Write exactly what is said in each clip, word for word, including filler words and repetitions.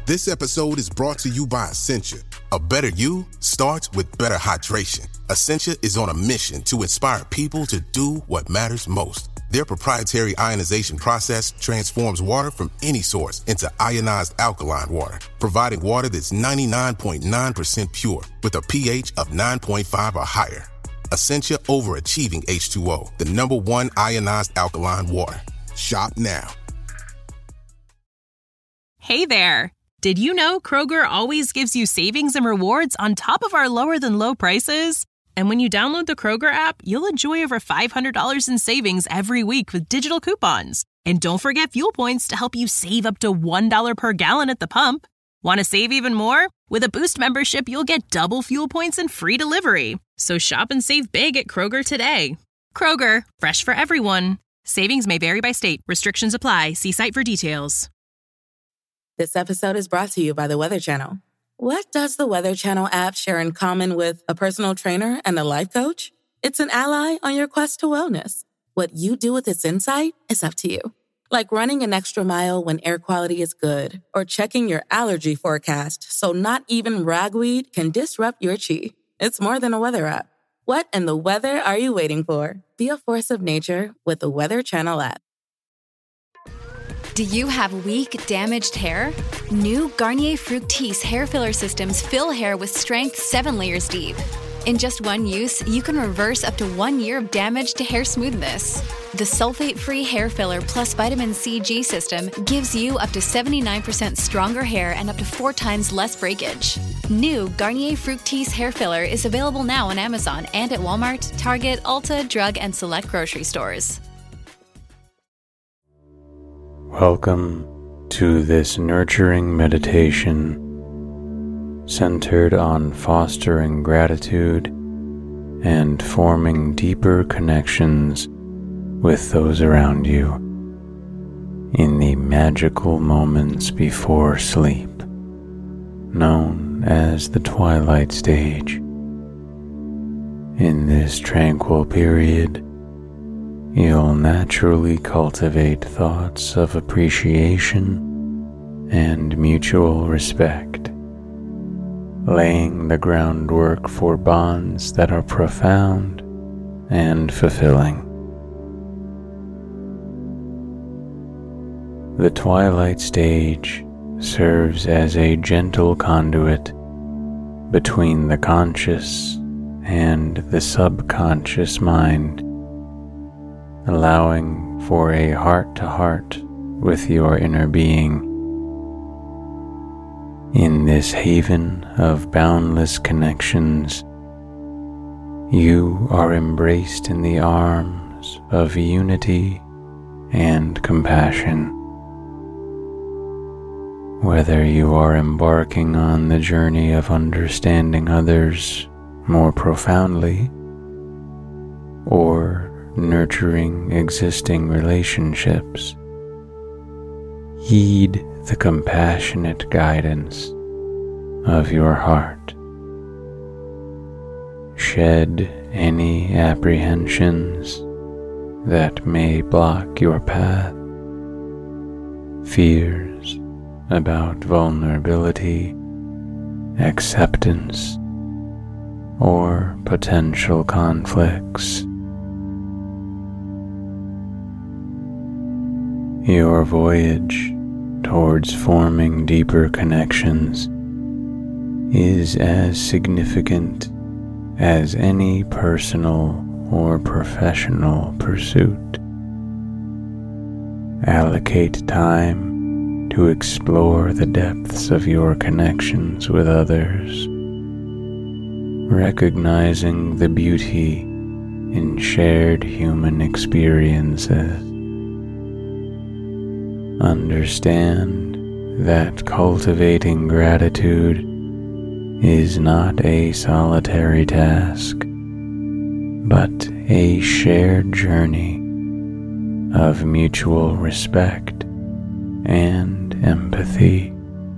This episode is brought to you by Essentia. A better you starts with better hydration. Essentia is on a mission to inspire people to do what matters most. Their proprietary ionization process transforms water from any source into ionized alkaline water, providing water that's ninety-nine point nine percent pure with a pH of nine point five or higher. Essentia Overachieving H two O, the number one ionized alkaline water. Shop now. Hey there. Did you know Kroger always gives you savings and rewards on top of our lower than low prices? And when you download the Kroger app, you'll enjoy over five hundred dollars in savings every week with digital coupons. And don't forget fuel points to help you save up to one dollar per gallon at the pump. Want to save even more? With a Boost membership, you'll get double fuel points and free delivery. So shop and save big at Kroger today. Kroger, fresh for everyone. Savings may vary by state. Restrictions apply. See site for details. This episode is brought to you by the Weather Channel. What does the Weather Channel app share in common with a personal trainer and a life coach? It's an ally on your quest to wellness. What you do with its insight is up to you. Like running an extra mile when air quality is good, or checking your allergy forecast so not even ragweed can disrupt your chi. It's more than a weather app. What in the weather are you waiting for? Be a force of nature with the Weather Channel app. Do you have weak, damaged hair? New Garnier Fructis hair filler systems fill hair with strength seven layers deep. In just one use, you can reverse up to one year of damage to hair smoothness. The sulfate-free hair filler plus vitamin C G system gives you up to seventy-nine percent stronger hair and up to four times less breakage. New Garnier Fructis hair filler is available now on Amazon and at Walmart, Target, Ulta, drug, and select grocery stores. Welcome to this nurturing meditation centered on fostering gratitude and forming deeper connections with those around you in the magical moments before sleep, known as the twilight stage. In this tranquil period, you'll naturally cultivate thoughts of appreciation and mutual respect, laying the groundwork for bonds that are profound and fulfilling. The twilight stage serves as a gentle conduit between the conscious and the subconscious mind, allowing for a heart-to-heart with your inner being. In this haven of boundless connections, you are embraced in the arms of unity and compassion. Whether you are embarking on the journey of understanding others more profoundly, or nurturing existing relationships, heed the compassionate guidance of your heart. Shed any apprehensions that may block your path, fears about vulnerability, acceptance, or potential conflicts. Your voyage towards forming deeper connections is as significant as any personal or professional pursuit. Allocate time to explore the depths of your connections with others, recognizing the beauty in shared human experiences. Understand that cultivating gratitude is not a solitary task, but a shared journey of mutual respect and empathy.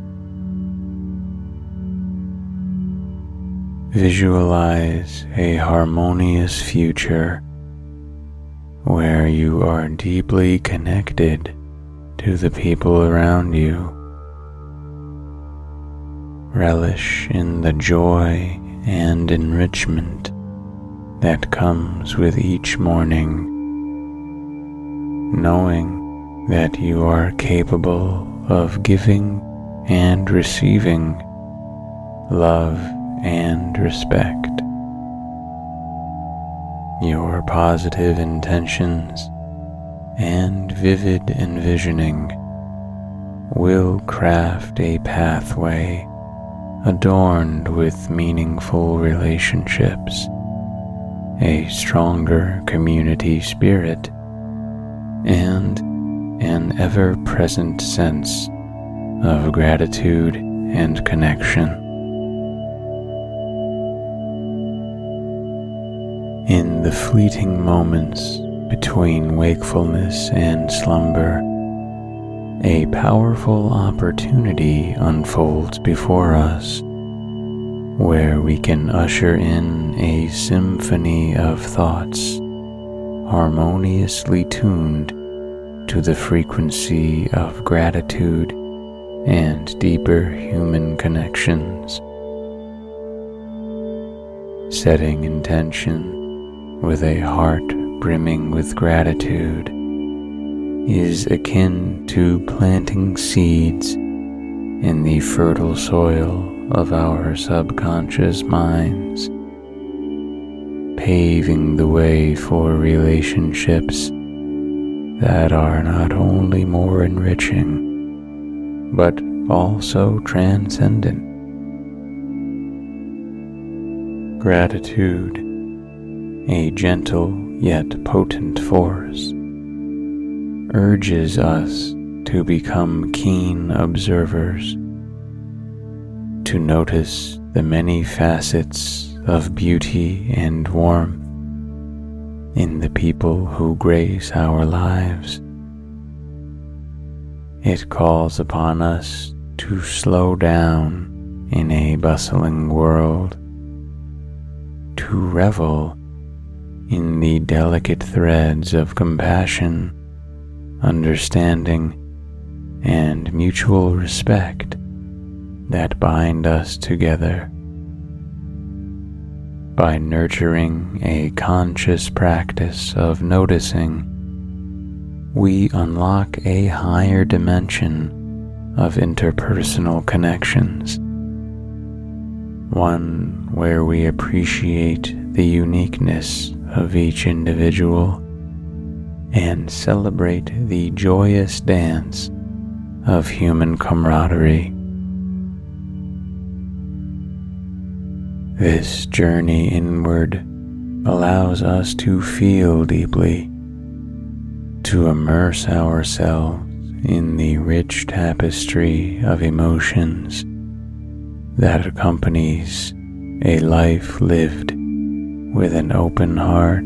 Visualize a harmonious future where you are deeply connected to the people around you, relish in the joy and enrichment that comes with each morning, knowing that you are capable of giving and receiving love and respect. Your positive intentions and vivid envisioning will craft a pathway adorned with meaningful relationships, a stronger community spirit, and an ever-present sense of gratitude and connection. In the fleeting moments between wakefulness and slumber, a powerful opportunity unfolds before us, where we can usher in a symphony of thoughts harmoniously tuned to the frequency of gratitude and deeper human connections. Setting intention with a heart brimming with gratitude is akin to planting seeds in the fertile soil of our subconscious minds, paving the way for relationships that are not only more enriching, but also transcendent. Gratitude, a gentle yet potent force, urges us to become keen observers, to notice the many facets of beauty and warmth in the people who grace our lives. It calls upon us to slow down in a bustling world, to revel in the delicate threads of compassion, understanding, and mutual respect that bind us together. By nurturing a conscious practice of noticing, we unlock a higher dimension of interpersonal connections, one where we appreciate the uniqueness of each individual and celebrate the joyous dance of human camaraderie. This journey inward allows us to feel deeply, to immerse ourselves in the rich tapestry of emotions that accompanies a life lived with an open heart.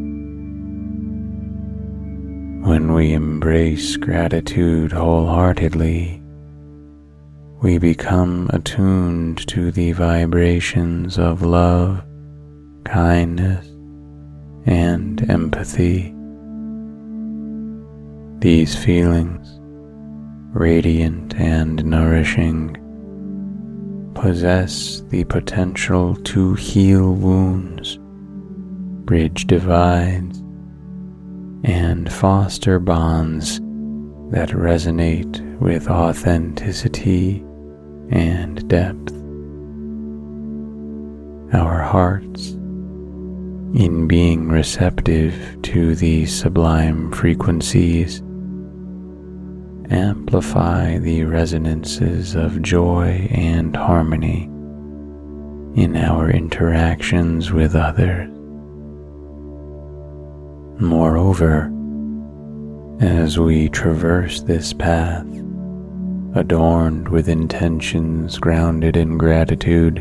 When we embrace gratitude wholeheartedly, we become attuned to the vibrations of love, kindness, and empathy. These feelings, radiant and nourishing, possess the potential to heal wounds, bridge divides, and foster bonds that resonate with authenticity and depth. Our hearts, in being receptive to these sublime frequencies, amplify the resonances of joy and harmony in our interactions with others. Moreover, as we traverse this path, adorned with intentions grounded in gratitude,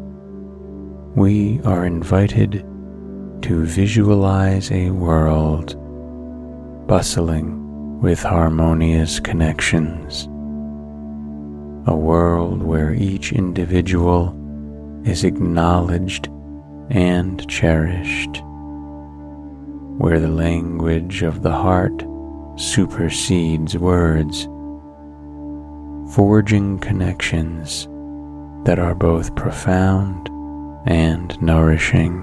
we are invited to visualize a world bustling with harmonious connections, a world where each individual is acknowledged and cherished, where the language of the heart supersedes words, forging connections that are both profound and nourishing.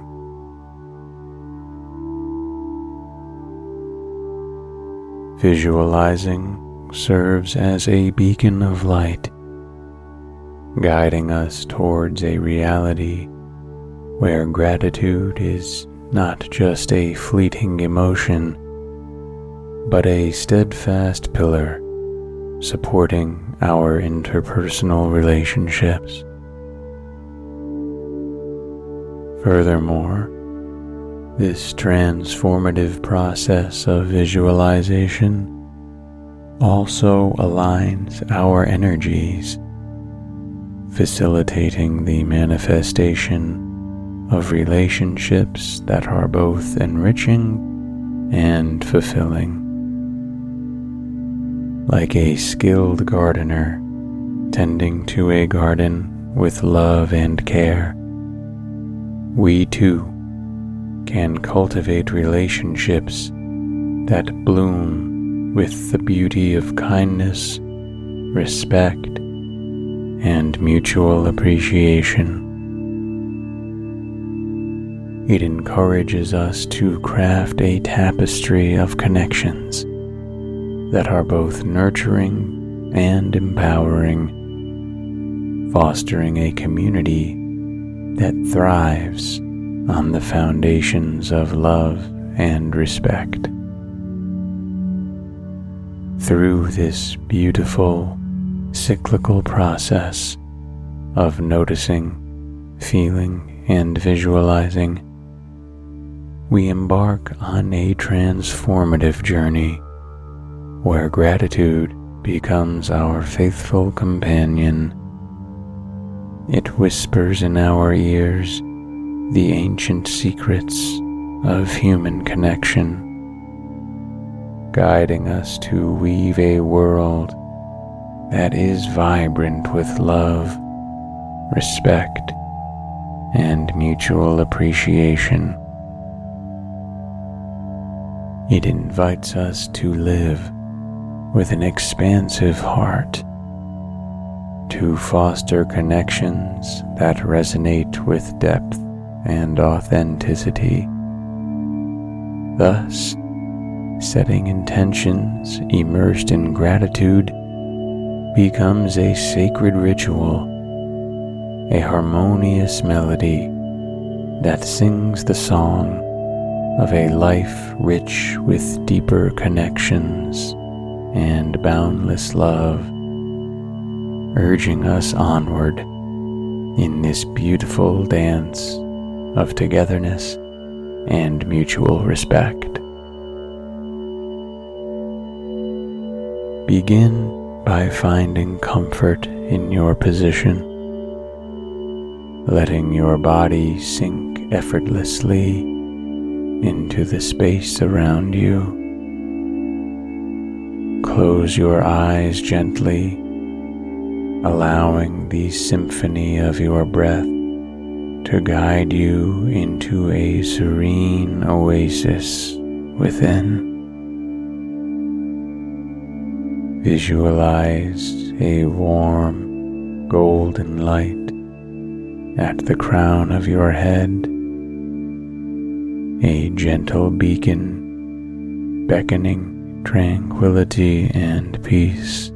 Visualizing serves as a beacon of light, guiding us towards a reality where gratitude is not just a fleeting emotion, but a steadfast pillar supporting our interpersonal relationships. Furthermore, this transformative process of visualization also aligns our energies, facilitating the manifestation of relationships that are both enriching and fulfilling. Like a skilled gardener tending to a garden with love and care, we too can cultivate relationships that bloom with the beauty of kindness, respect, and mutual appreciation. It encourages us to craft a tapestry of connections that are both nurturing and empowering, fostering a community that thrives on the foundations of love and respect. Through this beautiful, cyclical process of noticing, feeling, and visualizing, we embark on a transformative journey where gratitude becomes our faithful companion. It whispers in our ears the ancient secrets of human connection, guiding us to weave a world that is vibrant with love, respect, and mutual appreciation. It invites us to live with an expansive heart, to foster connections that resonate with depth and authenticity. Thus, setting intentions immersed in gratitude becomes a sacred ritual, a harmonious melody that sings the song of a life rich with deeper connections and boundless love, urging us onward in this beautiful dance of togetherness and mutual respect. Begin by finding comfort in your position, letting your body sink effortlessly into the space around you. Close your eyes gently, allowing the symphony of your breath to guide you into a serene oasis within. Visualize a warm, golden light at the crown of your head, a gentle beacon beckoning tranquility and peace.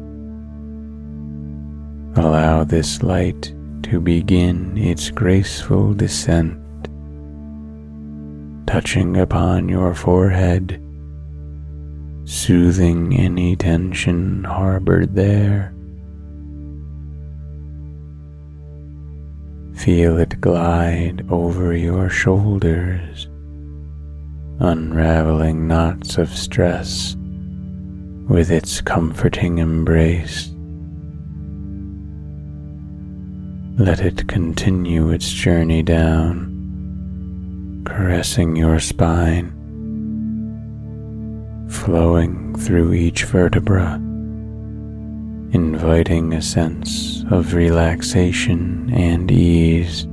Allow this light to begin its graceful descent, touching upon your forehead, soothing any tension harbored there. Feel it glide over your shoulders, unraveling knots of stress with its comforting embrace. Let it continue its journey down, caressing your spine, flowing through each vertebra, inviting a sense of relaxation and ease.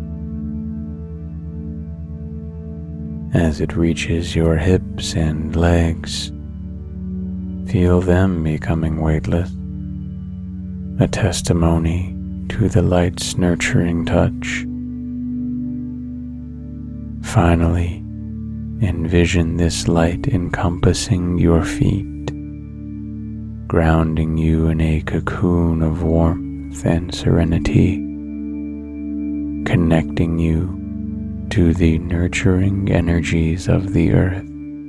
As it reaches your hips and legs, feel them becoming weightless, a testimony to the light's nurturing touch. Finally, envision this light encompassing your feet, grounding you in a cocoon of warmth and serenity, connecting you to the nurturing energies of the earth.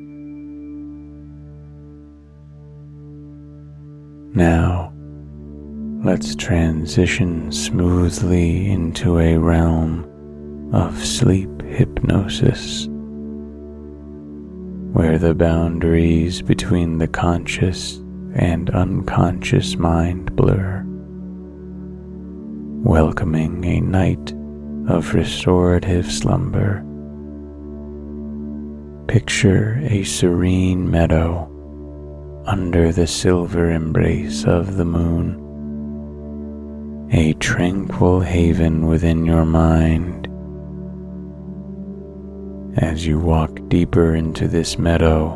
Now, let's transition smoothly into a realm of sleep hypnosis, where the boundaries between the conscious and unconscious mind blur, welcoming a night of restorative slumber. Picture a serene meadow under the silver embrace of the moon, a tranquil haven within your mind. As you walk deeper into this meadow,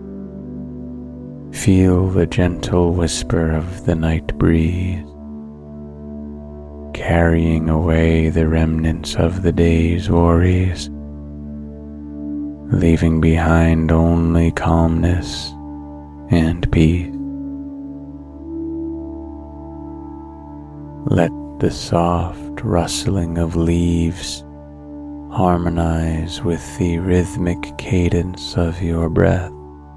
feel the gentle whisper of the night breeze, carrying away the remnants of the day's worries, leaving behind only calmness and peace. Let the soft rustling of leaves harmonize with the rhythmic cadence of your breath,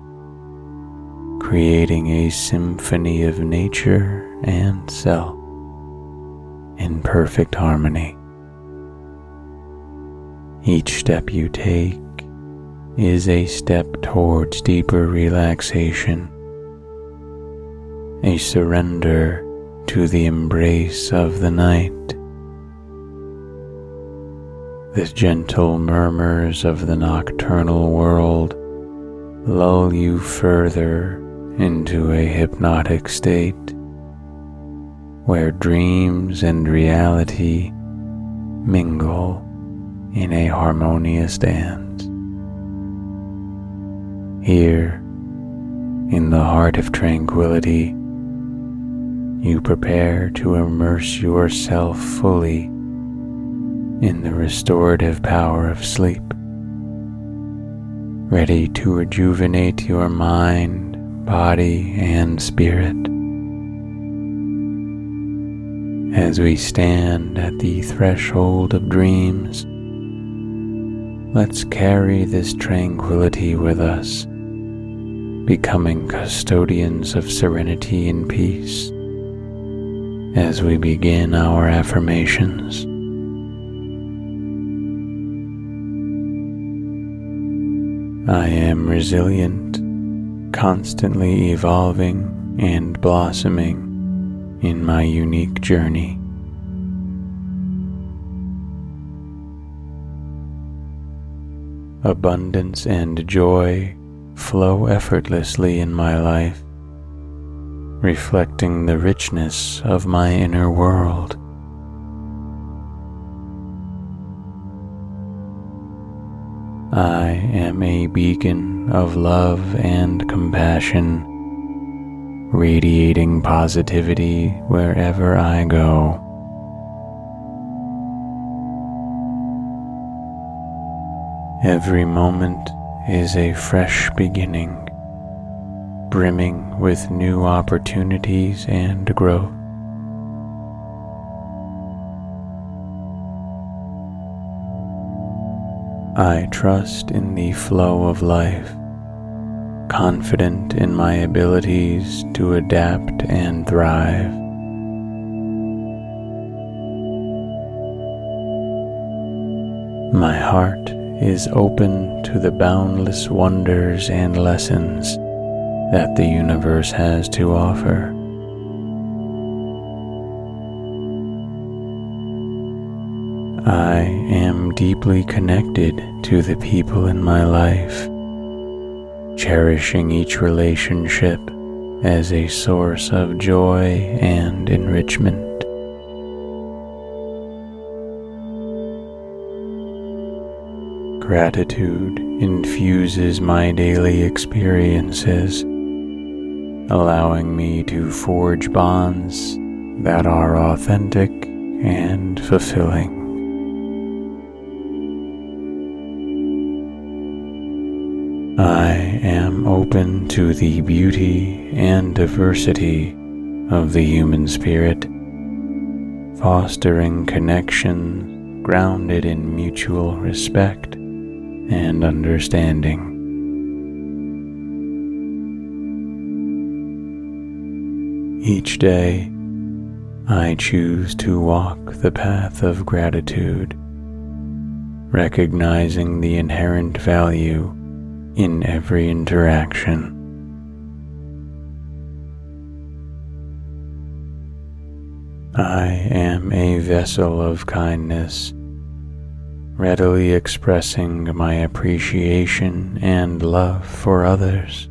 creating a symphony of nature and self in perfect harmony. Each step you take is a step towards deeper relaxation, a surrender to the embrace of the night. The gentle murmurs of the nocturnal world lull you further into a hypnotic state, where dreams and reality mingle in a harmonious dance. Here, in the heart of tranquility, you prepare to immerse yourself fully in the restorative power of sleep, ready to rejuvenate your mind, body, and spirit. As we stand at the threshold of dreams, let's carry this tranquility with us, becoming custodians of serenity and peace as we begin our affirmations. I am resilient, constantly evolving and blossoming in my unique journey. Abundance and joy flow effortlessly in my life, reflecting the richness of my inner world. I am a beacon of love and compassion, radiating positivity wherever I go. Every moment is a fresh beginning, brimming with new opportunities and growth. I trust in the flow of life, confident in my abilities to adapt and thrive. My heart is open to the boundless wonders and lessons that the universe has to offer. I am deeply connected to the people in my life, cherishing each relationship as a source of joy and enrichment. Gratitude infuses my daily experiences, allowing me to forge bonds that are authentic and fulfilling. I am open to the beauty and diversity of the human spirit, fostering connections grounded in mutual respect and understanding. Each day, I choose to walk the path of gratitude, recognizing the inherent value in every interaction. I am a vessel of kindness, readily expressing my appreciation and love for others.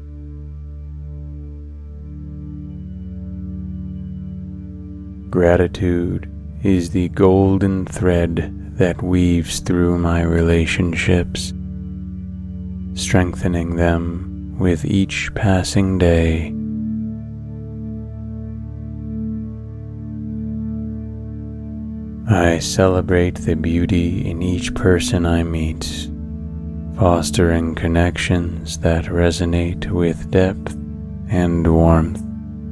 Gratitude is the golden thread that weaves through my relationships, strengthening them with each passing day. I celebrate the beauty in each person I meet, fostering connections that resonate with depth and warmth.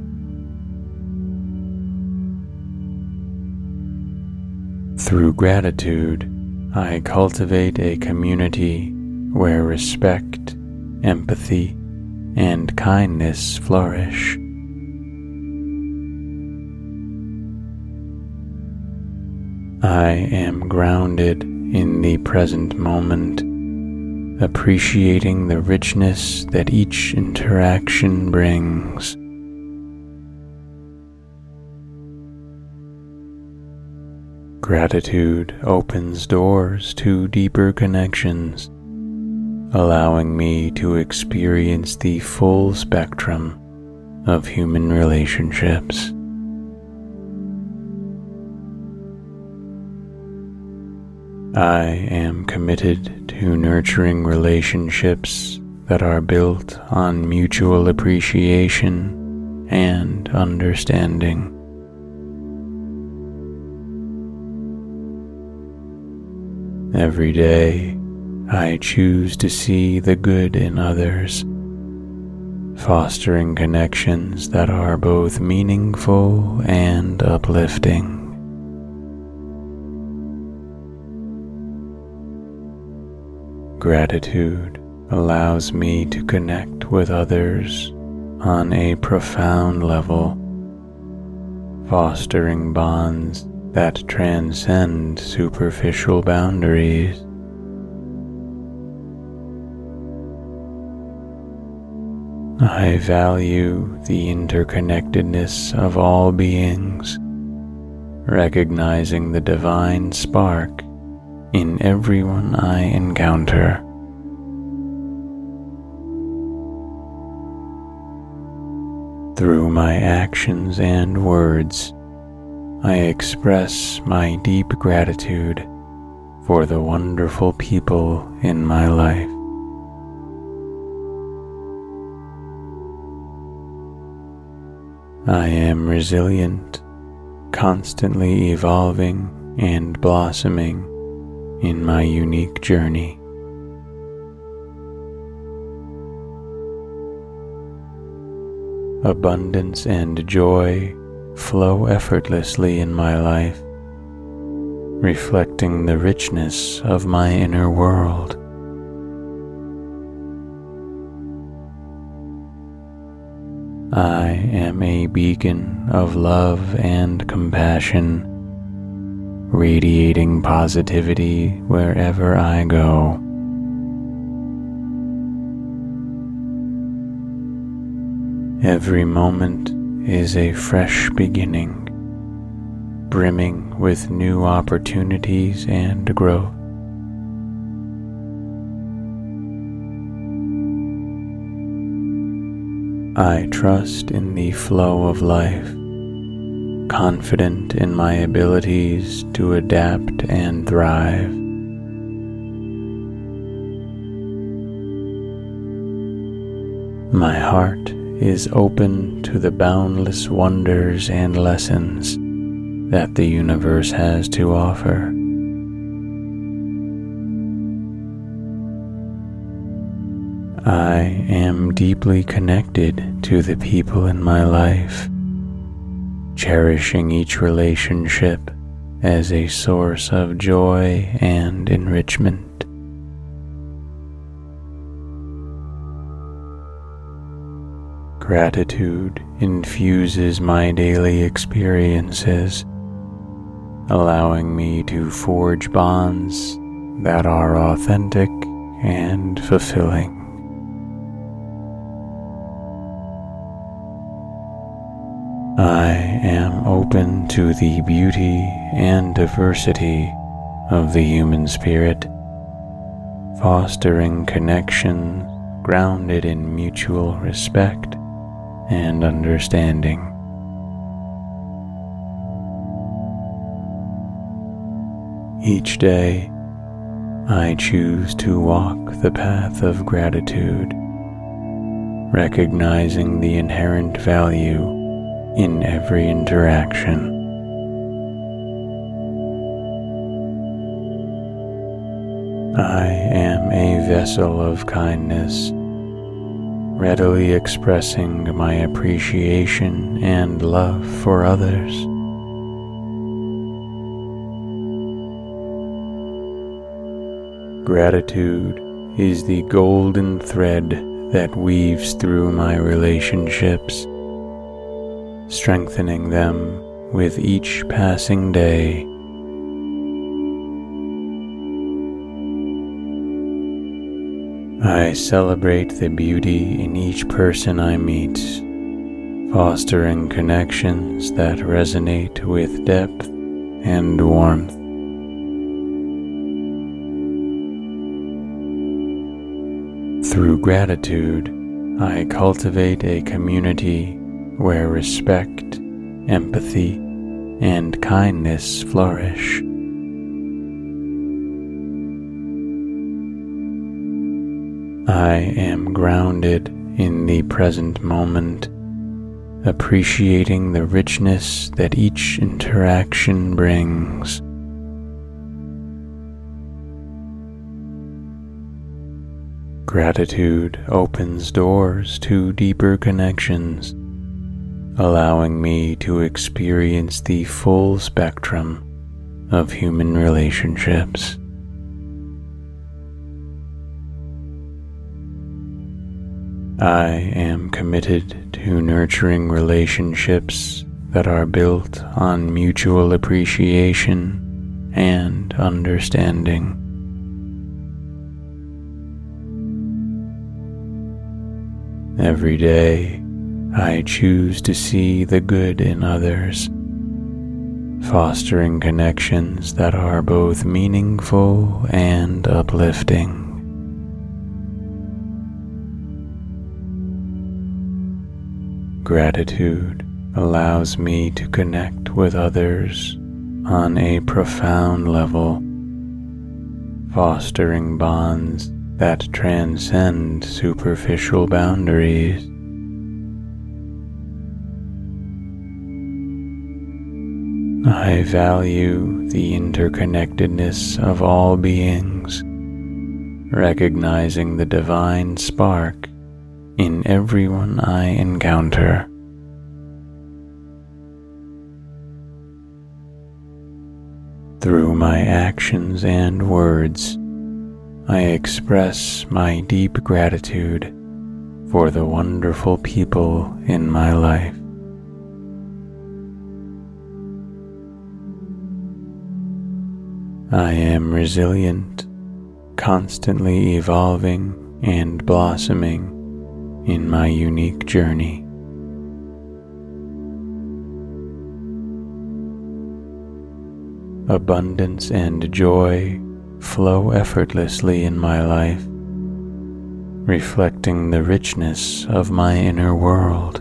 Through gratitude, I cultivate a community where respect, empathy, and kindness flourish. I am grounded in the present moment, appreciating the richness that each interaction brings. Gratitude opens doors to deeper connections, allowing me to experience the full spectrum of human relationships. I am committed to nurturing relationships that are built on mutual appreciation and understanding. Every day, I choose to see the good in others, fostering connections that are both meaningful and uplifting. Gratitude allows me to connect with others on a profound level, fostering bonds that transcend superficial boundaries. I value the interconnectedness of all beings, recognizing the divine spark in everyone I encounter. Through my actions and words, I express my deep gratitude for the wonderful people in my life. I am resilient, constantly evolving and blossoming in my unique journey. Abundance and joy flow effortlessly in my life, reflecting the richness of my inner world. I am a beacon of love and compassion, radiating positivity wherever I go. Every moment is a fresh beginning, brimming with new opportunities and growth. I trust in the flow of life, confident in my abilities to adapt and thrive. My heart is open to the boundless wonders and lessons that the universe has to offer. I am deeply connected to the people in my life, cherishing each relationship as a source of joy and enrichment. Gratitude infuses my daily experiences, allowing me to forge bonds that are authentic and fulfilling. I am open to the beauty and diversity of the human spirit, fostering connections grounded in mutual respect and understanding. Each day, I choose to walk the path of gratitude, recognizing the inherent value in every interaction. I am a vessel of kindness, readily expressing my appreciation and love for others. Gratitude is the golden thread that weaves through my relationships, strengthening them with each passing day. I celebrate the beauty in each person I meet, fostering connections that resonate with depth and warmth. Through gratitude, I cultivate a community where respect, empathy, and kindness flourish. I am grounded in the present moment, appreciating the richness that each interaction brings. Gratitude opens doors to deeper connections, allowing me to experience the full spectrum of human relationships. I am committed to nurturing relationships that are built on mutual appreciation and understanding. Every day, I choose to see the good in others, fostering connections that are both meaningful and uplifting. Gratitude allows me to connect with others on a profound level, fostering bonds that transcend superficial boundaries. I value the interconnectedness of all beings, recognizing the divine spark in everyone I encounter. Through my actions and words, I express my deep gratitude for the wonderful people in my life. I am resilient, constantly evolving and blossoming in my unique journey. Abundance and joy flow effortlessly in my life, reflecting the richness of my inner world.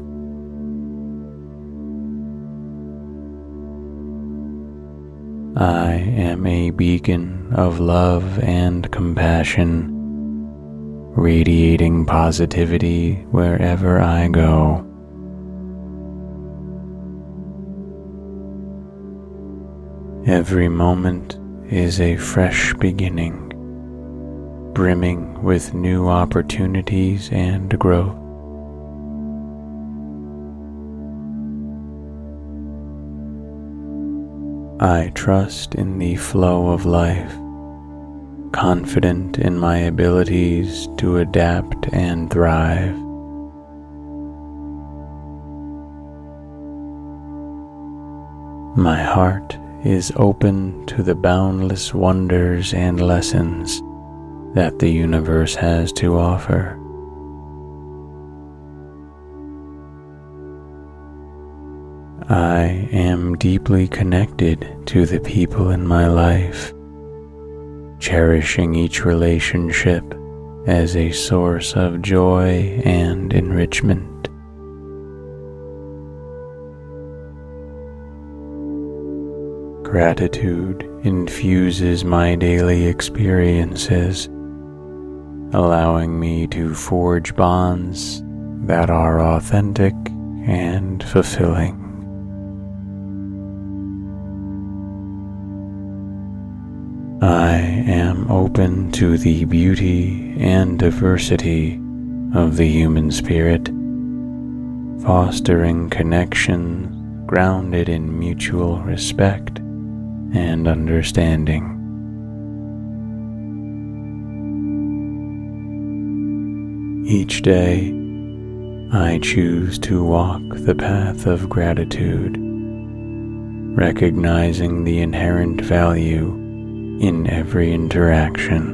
I am a beacon of love and compassion, radiating positivity wherever I go. Every moment is a fresh beginning, brimming with new opportunities and growth. I trust in the flow of life, confident in my abilities to adapt and thrive. My heart is open to the boundless wonders and lessons that the universe has to offer. I am deeply connected to the people in my life, cherishing each relationship as a source of joy and enrichment. Gratitude infuses my daily experiences, allowing me to forge bonds that are authentic and fulfilling. I am open to the beauty and diversity of the human spirit, fostering connections grounded in mutual respect and understanding. Each day, I choose to walk the path of gratitude, recognizing the inherent value in every interaction.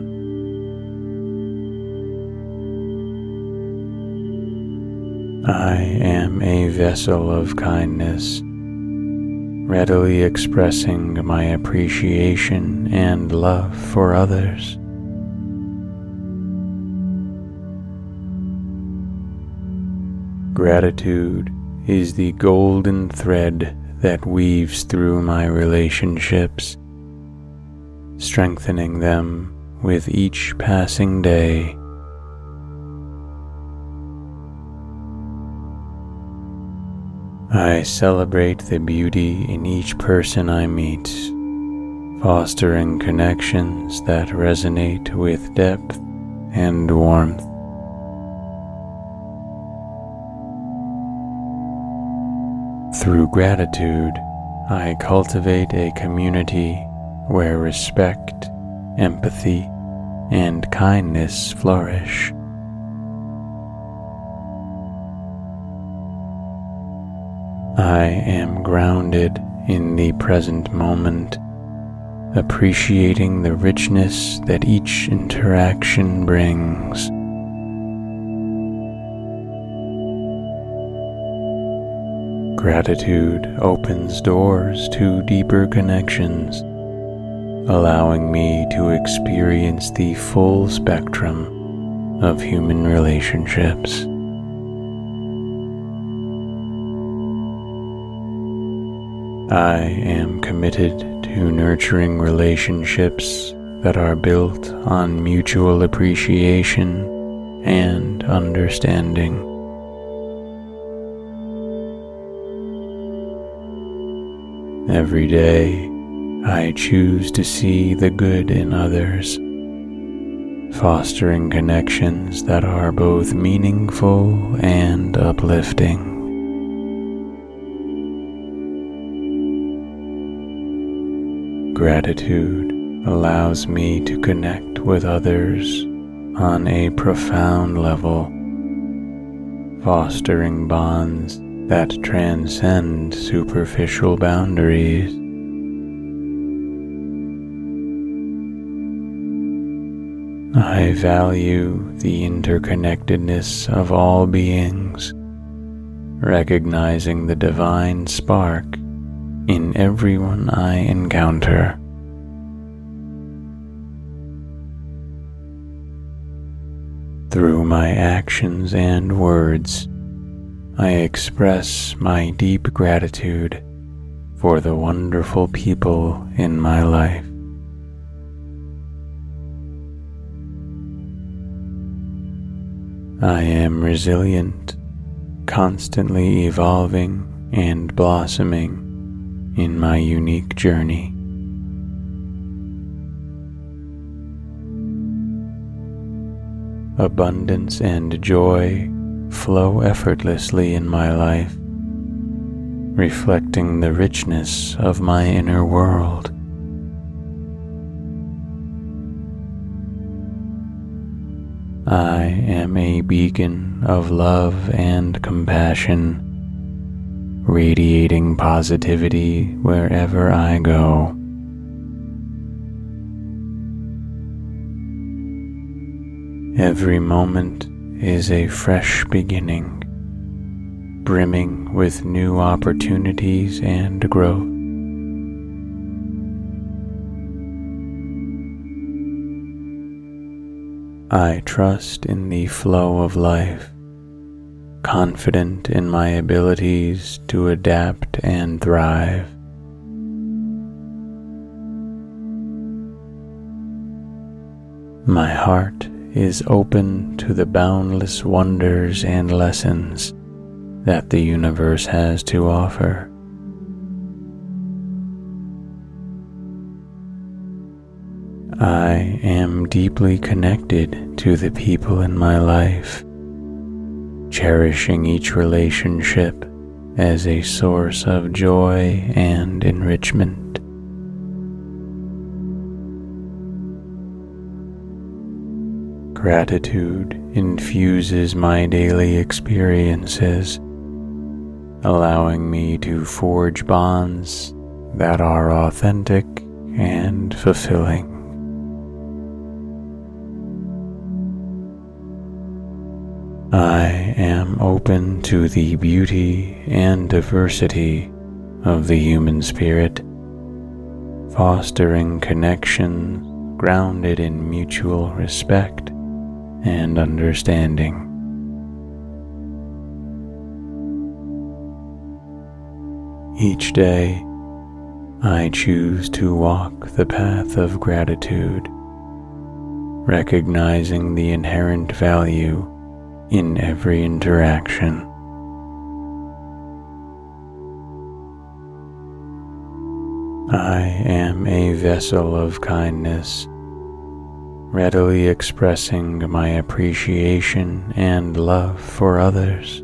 I am a vessel of kindness, readily expressing my appreciation and love for others. Gratitude is the golden thread that weaves through my relationships, strengthening them with each passing day. I celebrate the beauty in each person I meet, fostering connections that resonate with depth and warmth. Through gratitude, I cultivate a community where respect, empathy, and kindness flourish. I am grounded in the present moment, appreciating the richness that each interaction brings. Gratitude opens doors to deeper connections, allowing me to experience the full spectrum of human relationships. I am committed to nurturing relationships that are built on mutual appreciation and understanding. Every day, I choose to see the good in others, fostering connections that are both meaningful and uplifting. Gratitude allows me to connect with others on a profound level, fostering bonds that transcend superficial boundaries. I value the interconnectedness of all beings, recognizing the divine spark in everyone I encounter. Through my actions and words, I express my deep gratitude for the wonderful people in my life. I am resilient, constantly evolving and blossoming in my unique journey. abundance and joy flow effortlessly in my life, reflecting the richness of my inner world. I am a beacon of love and compassion, radiating positivity wherever I go. Every moment is a fresh beginning, brimming with new opportunities and growth. I trust in the flow of life, confident in my abilities to adapt and thrive. My heart is open to the boundless wonders and lessons that the universe has to offer. I am deeply connected to the people in my life, cherishing each relationship as a source of joy and enrichment. Gratitude infuses my daily experiences, allowing me to forge bonds that are authentic and fulfilling. I am open to the beauty and diversity of the human spirit, fostering connections grounded in mutual respect and understanding. Each day, I choose to walk the path of gratitude, recognizing the inherent value in every interaction. I am a vessel of kindness, readily expressing my appreciation and love for others.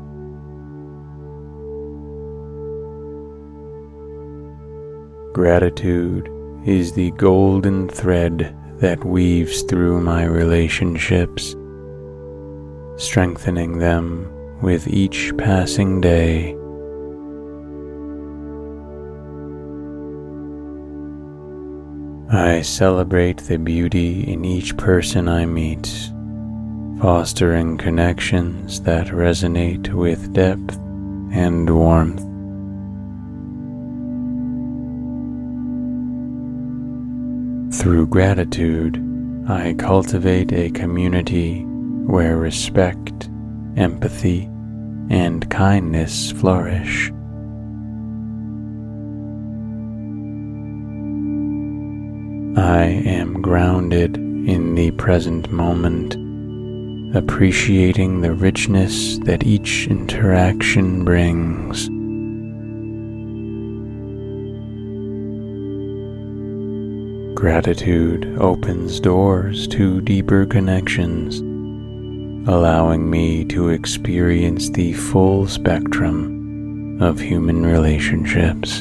Gratitude is the golden thread that weaves through my relationships, strengthening them with each passing day. I celebrate the beauty in each person I meet, fostering connections that resonate with depth and warmth. Through gratitude, I cultivate a community where respect, empathy, and kindness flourish. I am grounded in the present moment, appreciating the richness that each interaction brings. Gratitude opens doors to deeper connections, allowing me to experience the full spectrum of human relationships.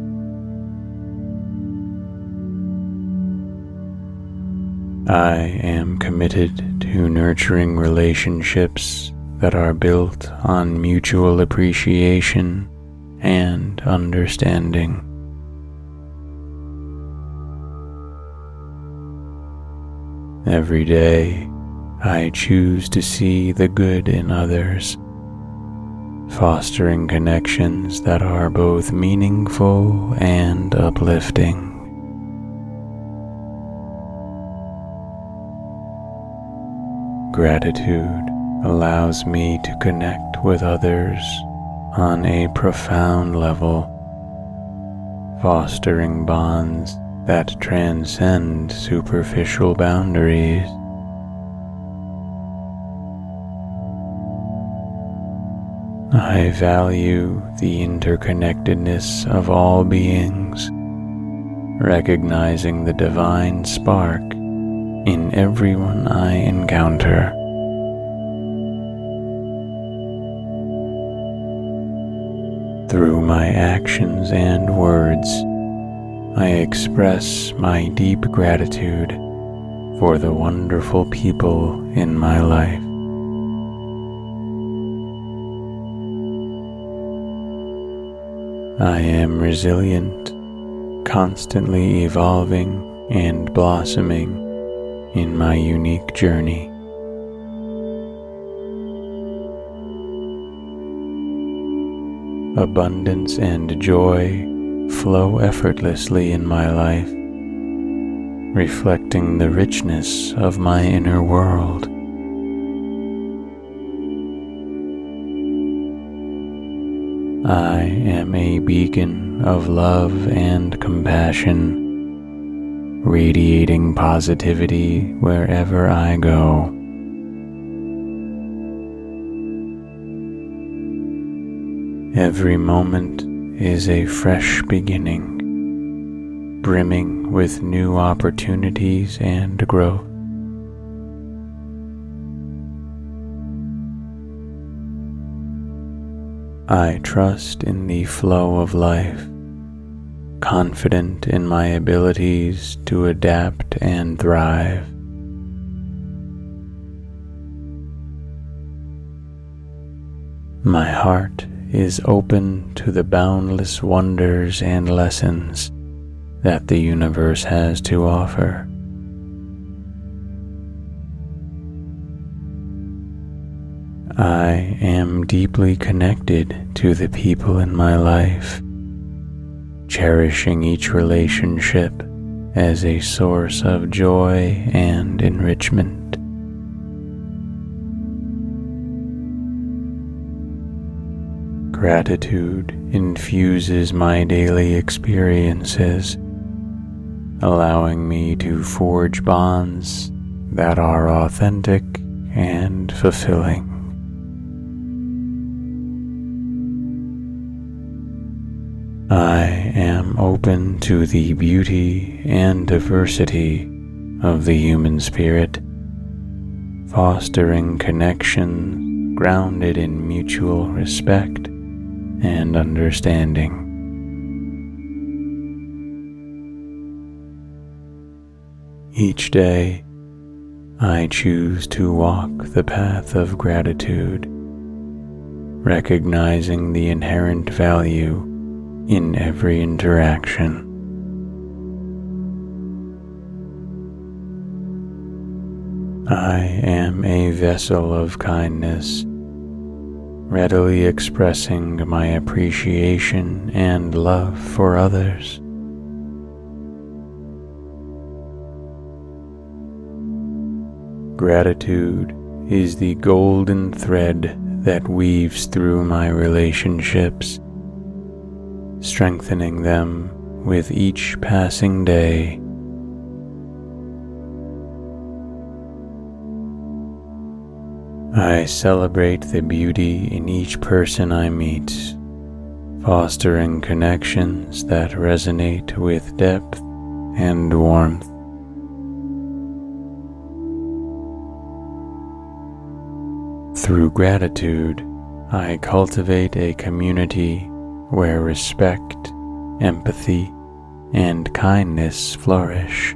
I am committed to nurturing relationships that are built on mutual appreciation and understanding. Every day, I choose to see the good in others, fostering connections that are both meaningful and uplifting. Gratitude allows me to connect with others on a profound level, fostering bonds that transcend superficial boundaries. I value the interconnectedness of all beings, recognizing the divine spark in everyone I encounter. Through my actions and words, I express my deep gratitude for the wonderful people in my life. I am resilient, constantly evolving and blossoming in my unique journey. Abundance and joy flow effortlessly in my life, reflecting the richness of my inner world. I am a beacon of love and compassion, radiating positivity wherever I go. Every moment is a fresh beginning, brimming with new opportunities and growth. I trust in the flow of life, confident in my abilities to adapt and thrive. My heart is open to the boundless wonders and lessons that the universe has to offer. I am deeply connected to the people in my life, cherishing each relationship as a source of joy and enrichment. Gratitude infuses my daily experiences, allowing me to forge bonds that are authentic and fulfilling. I am open to the beauty and diversity of the human spirit, fostering connections grounded in mutual respect and understanding. Each day, I choose to walk the path of gratitude, recognizing the inherent value in every interaction. I am a vessel of kindness, readily expressing my appreciation and love for others. Gratitude is the golden thread that weaves through my relationships, strengthening them with each passing day. I celebrate the beauty in each person I meet, fostering connections that resonate with depth and warmth. Through gratitude, I cultivate a community where respect, empathy, and kindness flourish.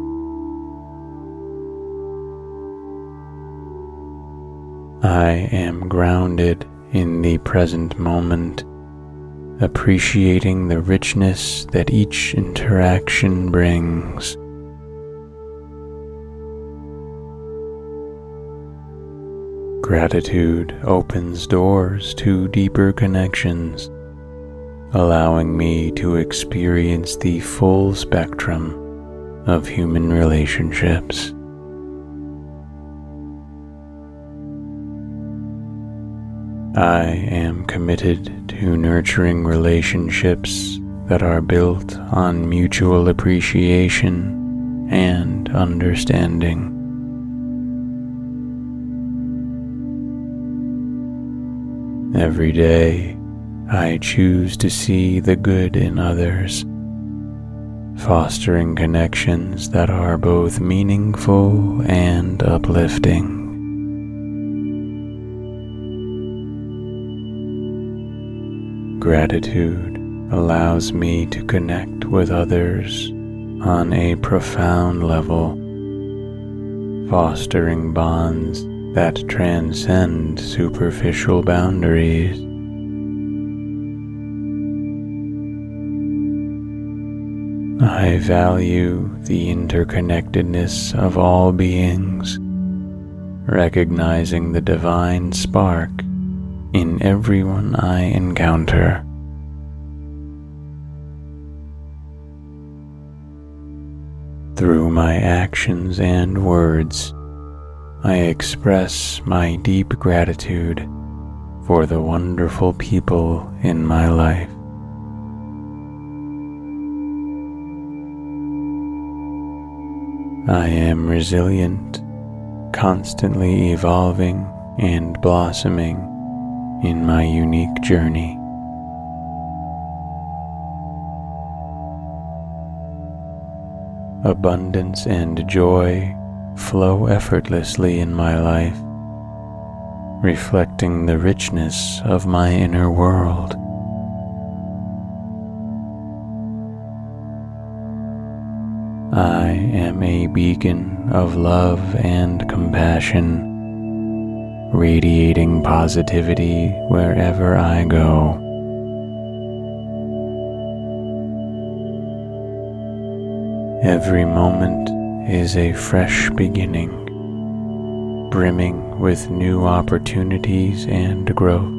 I am grounded in the present moment, appreciating the richness that each interaction brings. Gratitude opens doors to deeper connections, allowing me to experience the full spectrum of human relationships. I am committed to nurturing relationships that are built on mutual appreciation and understanding. Every day, I choose to see the good in others, fostering connections that are both meaningful and uplifting. Gratitude allows me to connect with others on a profound level, fostering bonds that transcend superficial boundaries. I value the interconnectedness of all beings, recognizing the divine spark in everyone I encounter. Through my actions and words, I express my deep gratitude for the wonderful people in my life. I am resilient, constantly evolving and blossoming in my unique journey. Abundance and joy flow effortlessly in my life, reflecting the richness of my inner world. I am a beacon of love and compassion, radiating positivity wherever I go. Every moment is a fresh beginning, brimming with new opportunities and growth.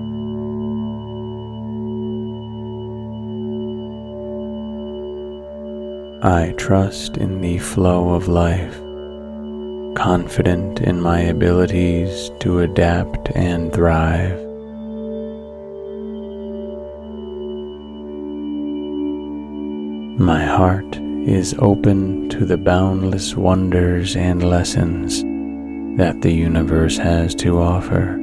I trust in the flow of life, confident in my abilities to adapt and thrive. My heart is open to the boundless wonders and lessons that the universe has to offer.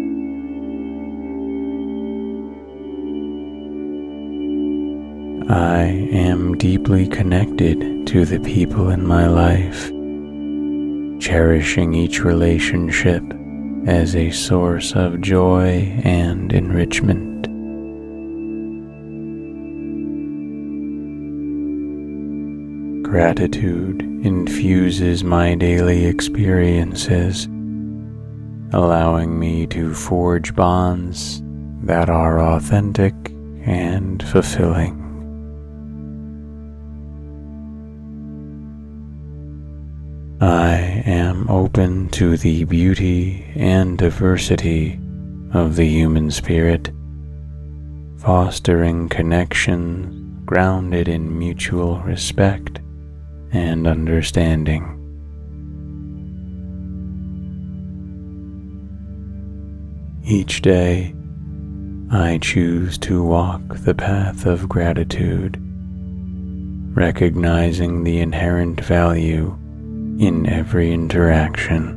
I am deeply connected to the people in my life, cherishing each relationship as a source of joy and enrichment. Gratitude infuses my daily experiences, allowing me to forge bonds that are authentic and fulfilling. I am open to the beauty and diversity of the human spirit, fostering connections grounded in mutual respect and understanding. Each day, I choose to walk the path of gratitude, recognizing the inherent value in every interaction.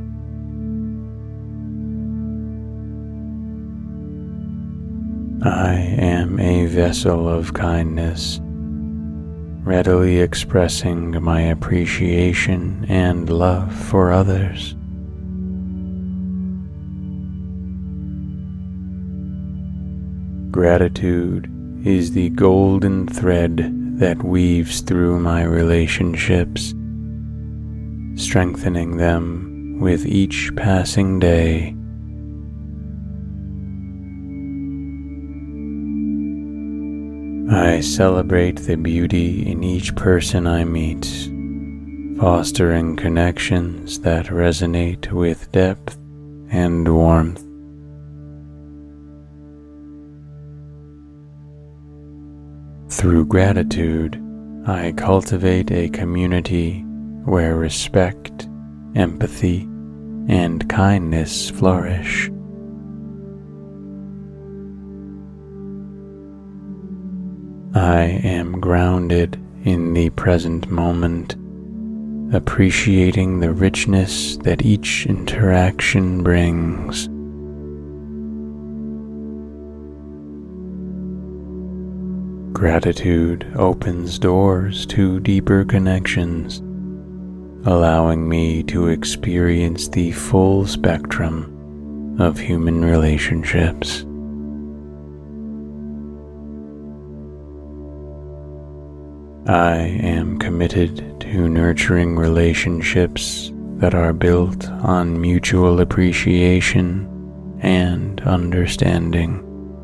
I am a vessel of kindness, readily expressing my appreciation and love for others. Gratitude is the golden thread that weaves through my relationships, strengthening them with each passing day. I celebrate the beauty in each person I meet, fostering connections that resonate with depth and warmth. Through gratitude, I cultivate a community where respect, empathy, and kindness flourish. I am grounded in the present moment, appreciating the richness that each interaction brings. Gratitude opens doors to deeper connections, allowing me to experience the full spectrum of human relationships. I am committed to nurturing relationships that are built on mutual appreciation and understanding.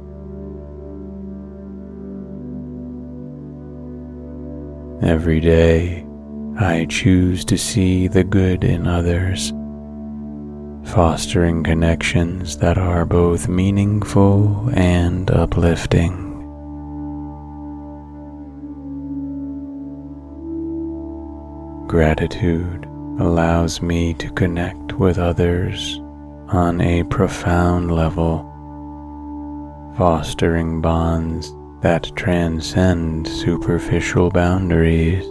Every day, I choose to see the good in others, fostering connections that are both meaningful and uplifting. Gratitude allows me to connect with others on a profound level, fostering bonds that transcend superficial boundaries.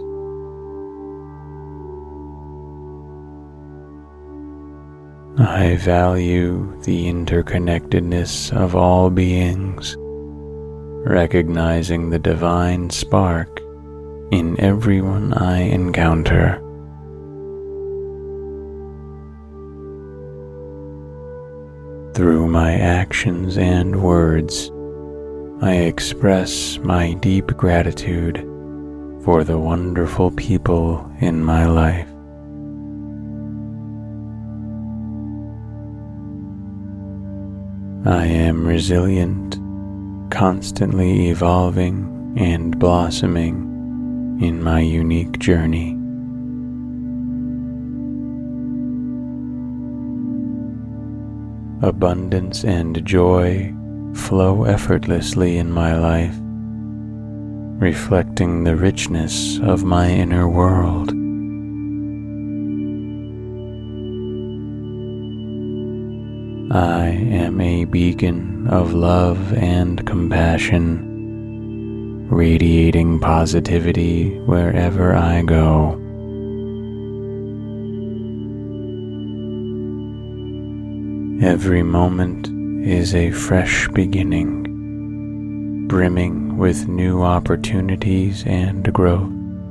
I value the interconnectedness of all beings, recognizing the divine spark in everyone I encounter. Through my actions and words, I express my deep gratitude for the wonderful people in my life. I am resilient, constantly evolving and blossoming in my unique journey. Abundance and joy flow effortlessly in my life, reflecting the richness of my inner world. I am a beacon of love and compassion, radiating positivity wherever I go. Every moment is a fresh beginning, brimming with new opportunities and growth.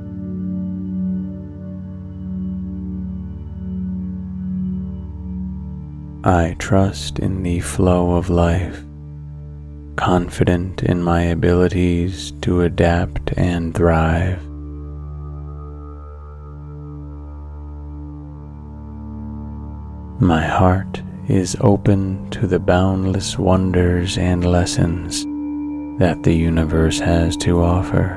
I trust in the flow of life, confident in my abilities to adapt and thrive. My heart is open to the boundless wonders and lessons that the universe has to offer.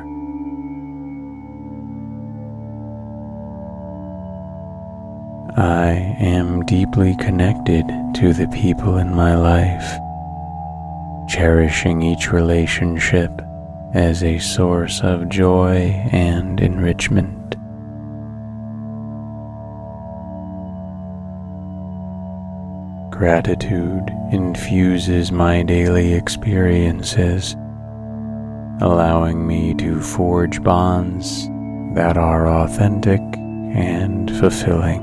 I am deeply connected to the people in my life, cherishing each relationship as a source of joy and enrichment. Gratitude infuses my daily experiences, allowing me to forge bonds that are authentic and fulfilling.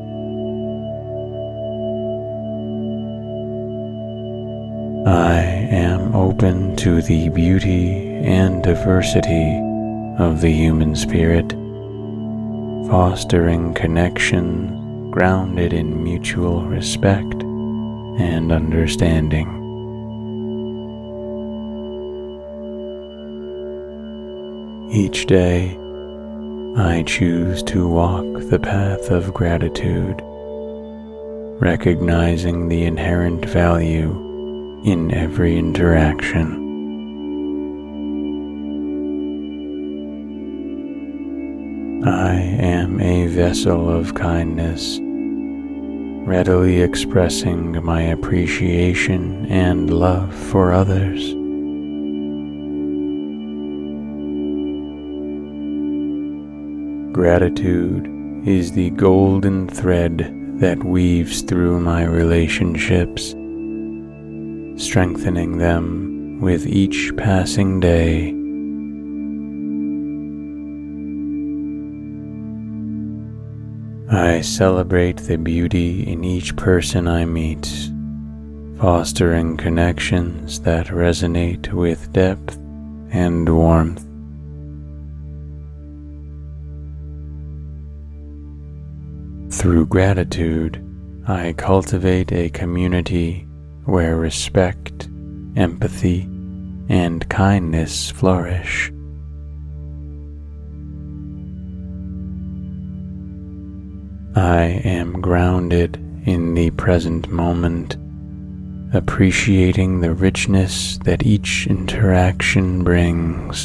I am open to the beauty and diversity of the human spirit, fostering connections grounded in mutual respect and understanding. Each day, I choose to walk the path of gratitude, recognizing the inherent value in every interaction. I am a vessel of kindness, readily expressing my appreciation and love for others. Gratitude is the golden thread that weaves through my relationships, strengthening them with each passing day. I celebrate the beauty in each person I meet, fostering connections that resonate with depth and warmth. Through gratitude, I cultivate a community where respect, empathy, and kindness flourish. I am grounded in the present moment, appreciating the richness that each interaction brings.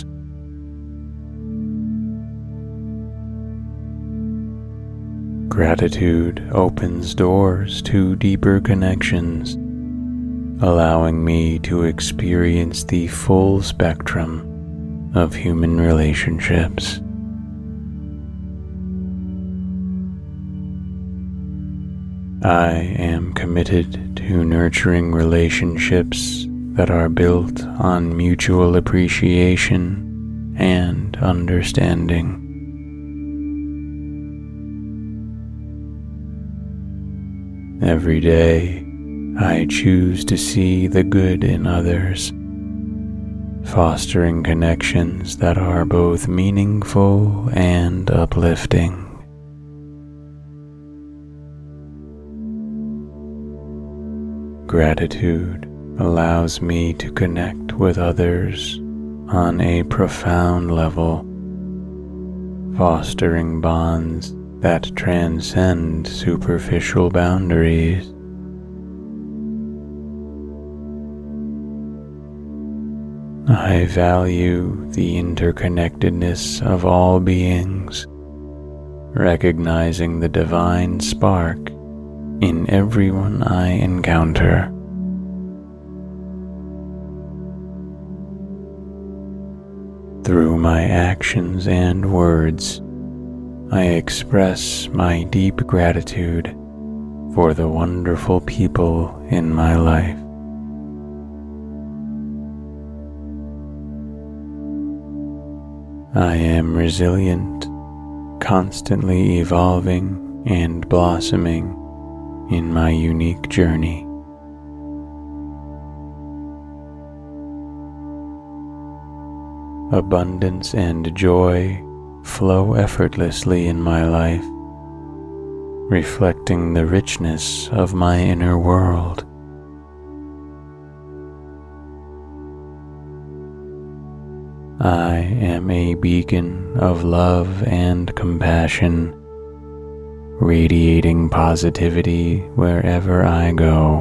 Gratitude opens doors to deeper connections, allowing me to experience the full spectrum of human relationships. I am committed to nurturing relationships that are built on mutual appreciation and understanding. Every day, I choose to see the good in others, fostering connections that are both meaningful and uplifting. Gratitude allows me to connect with others on a profound level, fostering bonds that transcend superficial boundaries. I value the interconnectedness of all beings, recognizing the divine spark in everyone I encounter. Through my actions and words, I express my deep gratitude for the wonderful people in my life. I am resilient, constantly evolving and blossoming in my unique journey. Abundance and joy flow effortlessly in my life, reflecting the richness of my inner world. I am a beacon of love and compassion, radiating positivity wherever I go.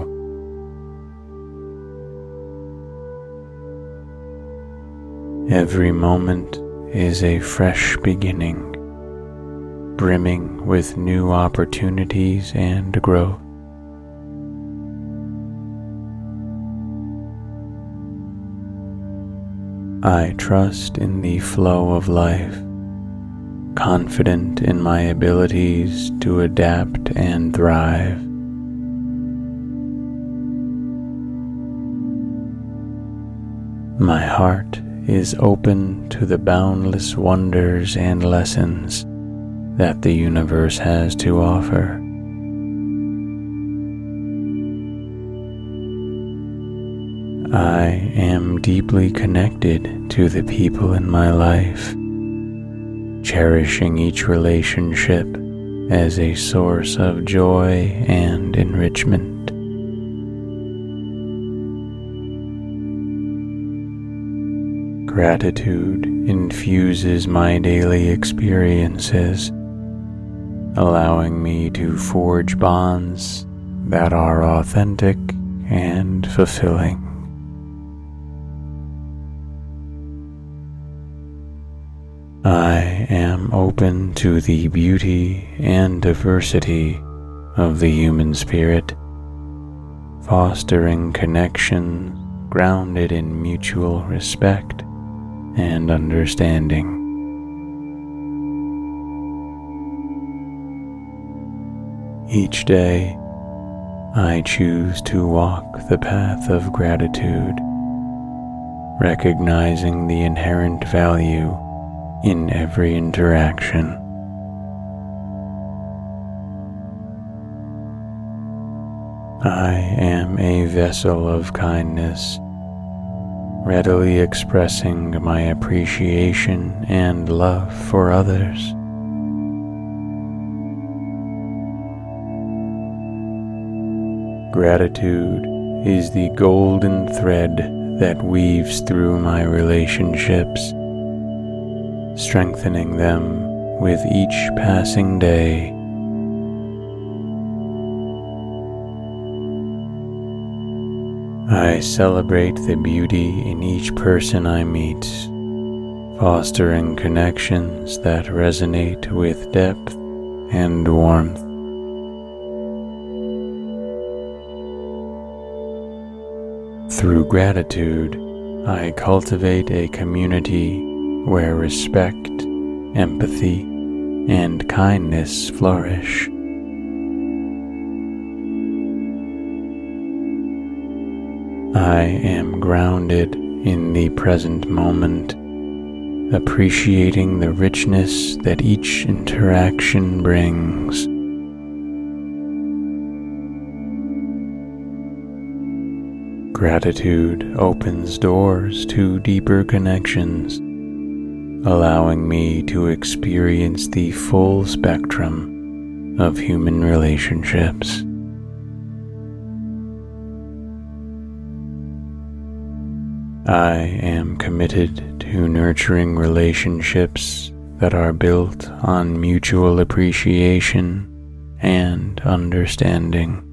Every moment is a fresh beginning, brimming with new opportunities and growth. I trust in the flow of life, confident in my abilities to adapt and thrive. My heart is open to the boundless wonders and lessons that the universe has to offer. I am deeply connected to the people in my life, cherishing each relationship as a source of joy and enrichment. Gratitude infuses my daily experiences, allowing me to forge bonds that are authentic and fulfilling. I am open to the beauty and diversity of the human spirit, fostering connections grounded in mutual respect and understanding. Each day, I choose to walk the path of gratitude, recognizing the inherent value in every interaction. I am a vessel of kindness, readily expressing my appreciation and love for others. Gratitude is the golden thread that weaves through my relationships, strengthening them with each passing day. I celebrate the beauty in each person I meet, fostering connections that resonate with depth and warmth. Through gratitude, I cultivate a community where respect, empathy, and kindness flourish. I am grounded in the present moment, appreciating the richness that each interaction brings. Gratitude opens doors to deeper connections, allowing me to experience the full spectrum of human relationships. I am committed to nurturing relationships that are built on mutual appreciation and understanding.